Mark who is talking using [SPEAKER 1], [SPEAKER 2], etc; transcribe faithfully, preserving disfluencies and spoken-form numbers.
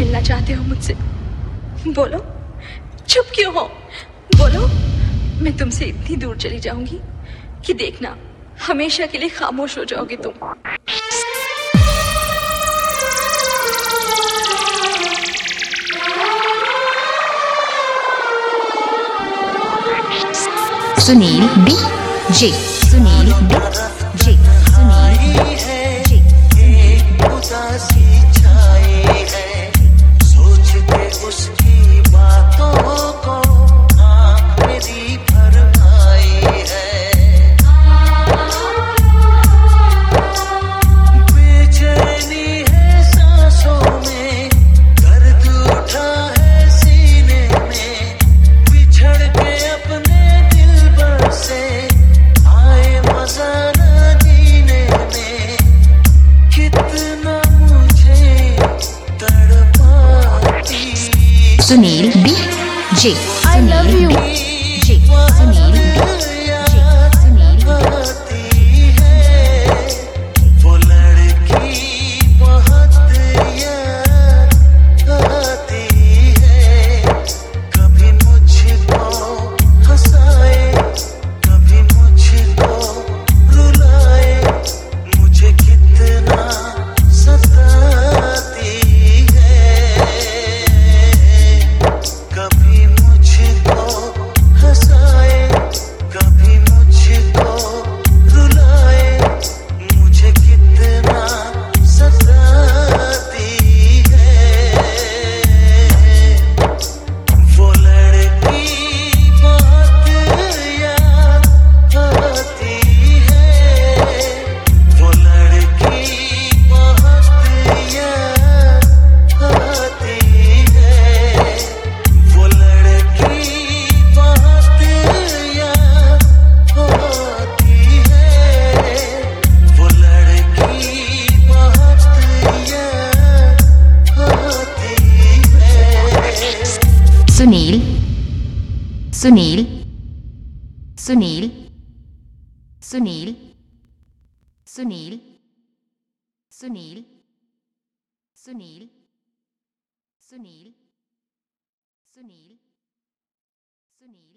[SPEAKER 1] मिलना चाहते हो मुझसे? बोलो, चुप क्यों हो? बोलो, मैं तुमसे इतनी दूर चली जाऊंगी कि देखना हमेशा के लिए खामोश हो जाओगे तुम।
[SPEAKER 2] Sunil D J Sunil D J Sunil D J
[SPEAKER 3] उदासी छाई है, सोच के उसकी बातों को आँख मेरी भर आई है। बेचैनी है सांसों में, दर्द उठा है सीने में, बिछड़ के अपने दिलबर से आए मजा न जीने में। कितना मुझे तड़पाती
[SPEAKER 2] Sunil D J
[SPEAKER 1] I love you.
[SPEAKER 2] J Sunil D J Sunil
[SPEAKER 3] आती है, वो लड़की बहुत याद आती है। कभी मुझको हंसाए, कभी मुझको रुलाए, मुझे कितना सताती है। कभी मुझको हंसाए, कभी मुझको रुलाए, मुझे कितना सताती है। वो लड़की बहुत याद आती है, वो लड़की बहुत याद आती है, वो लड़की बहुत याद आती है, वो लड़की बहुत याद आती है।
[SPEAKER 2] सुनील सुनील सुनील सुनील सुनील सुनील सुनील सुनील सुनील सुनील